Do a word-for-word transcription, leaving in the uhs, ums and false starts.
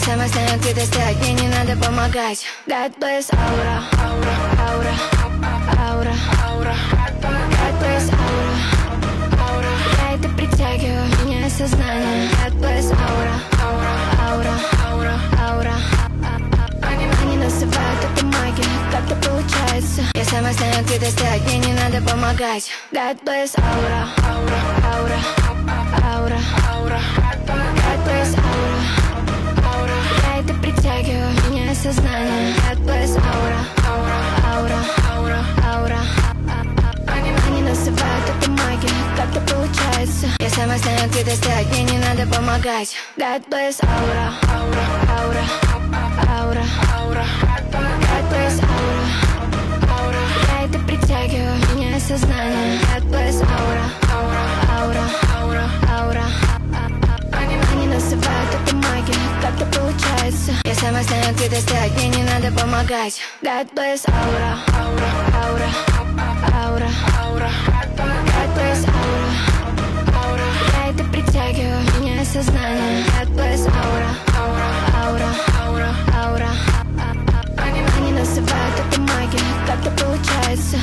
сама знаю, где достать, мне не надо помогать. God bless аура, аура, аура, аура, аура. God bless аура, аура. Я это притягиваю, меняю сознание. God bless аура, аура, аура, аура, аура. Они называют это магией, как-то получается. Я сама знаю, где достать, мне не надо помогать. God bless аура, аура, аура, аура, аура. God bless аура, аура. Я это притягиваю, меняю сознание. God bless аура, аура, аура, аура, аура. Они называют это магией, как-то получается. Я сама знаю, где достать, мне не надо помогать. God bless аура, аура, аура, аура, аура. God bless аура, аура. Я это притягиваю, меняю сознание. God bless аура, аура, аура, аура, аура. Они называют это магией, как-то получается. Я сама знаю, где достать, мне не надо помогать. God bless аура, аура, аура, аура, аура. God bless аура, аура. Я это притягиваю, меняю сознание.